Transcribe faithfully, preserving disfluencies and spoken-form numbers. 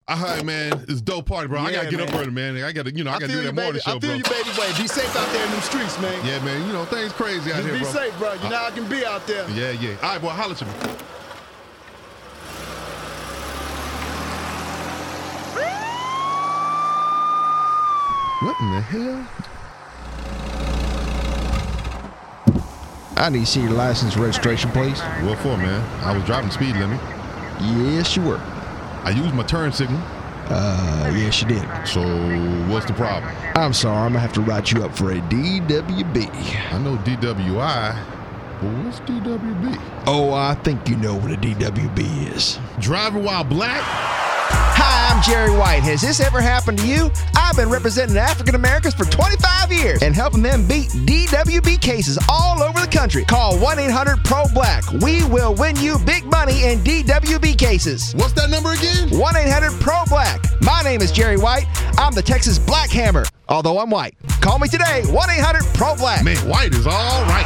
All right, man. It's a dope party, bro. Yeah, I got to get man. up early, man. I got to, you know, I, I got to feel do you, that morning baby. show, I feel bro. you, baby. Boy, be safe out there in them streets, man. Yeah, man. You know, things crazy out Just here, be bro. safe, bro. You know how I can be out there. Yeah, yeah. All right, boy. Holler at me. What in the hell? I need to see your license and registration, please. What for, man? I was driving the speed limit. Yes, you were. I used my turn signal. Uh, yes, you did. So what's the problem? I'm sorry, I'm gonna have to write you up for a D W B. I know D W I, but what's D W B? Oh, I think you know what a D W B is. Driving while black? Hi, I'm Jerry White. Has this ever happened to you? I've been representing African Americans for twenty-five years and helping them beat D W B cases all over the country. Call one eight hundred pro black. We will win you big money in D W B cases. What's that number again? one eight hundred pro black. My name is Jerry White. I'm the Texas Black Hammer, although I'm white. Call me today, one eight hundred pro black. Man, white is all right.